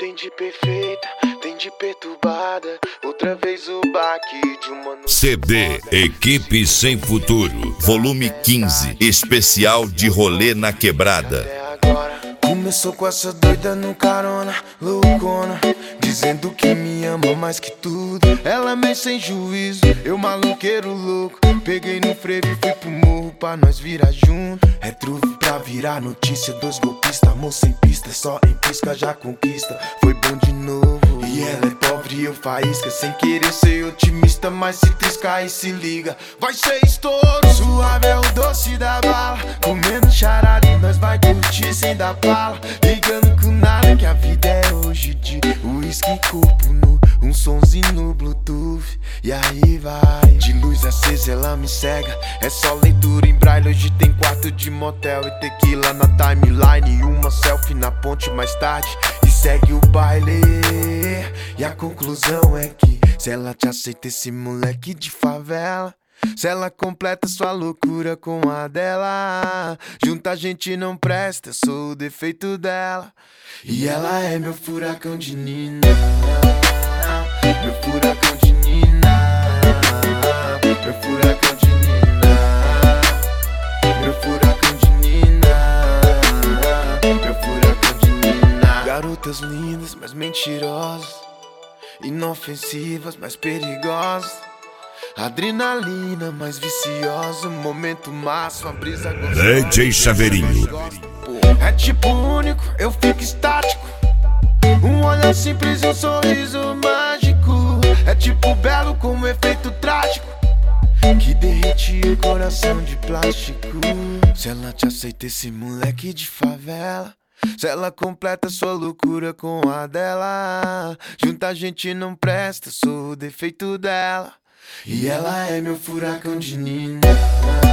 Tem de perfeita, tem de perturbada. Outra vez o baque de uma noite. CD Equipe Sem Futuro, volume 15, especial de rolê na quebrada. Até agora. Começou com essa doida no carona, loucona, dizendo que me ama mais que tudo. Ela meio sem juízo, eu maloqueiro louco. Peguei no frevo e fui pro morro pra nós virar junto. É truque pra virar notícia, dois golpistas, amor sem pista, só em pisca já conquista. Foi bom de novo. E ela é pobre e eu faísca, sem querer ser otimista, mas se triscar e se liga, vai ser estouro. Suave é o doce da bala, comendo charada e nós vai curtir sem dar bala. Ligando com nada que a vida é hoje de uísque corpo nu, um sonzinho no Bluetooth. E aí vai, de luz acesa ela me cega, é só leitura em braille. Hoje tem quarto de motel e tequila na timeline, e uma selfie na ponte mais tarde e segue o baile. E a conclusão é que se ela te aceita, esse moleque de favela, se ela completa sua loucura com a dela, junta a gente não presta, eu sou o defeito dela. E ela é meu furacão de Nina, meu furacão de Nina, meu furacão de Nina, meu furacão de Nina, meu furacão de Nina. Garotas lindas, mas mentirosas, inofensivas, mas perigosas. Adrenalina mais viciosa, momento máximo, a brisa gostosa. DJ Chaveirinho. É tipo único, eu fico estático. Um olhar simples e um sorriso mágico. É tipo belo com um efeito trágico que derretia o coração de plástico. Se ela te aceita, esse moleque de favela, se ela completa sua loucura com a dela, junta a gente não presta, sou o defeito dela. E ela é meu furacão de Nina,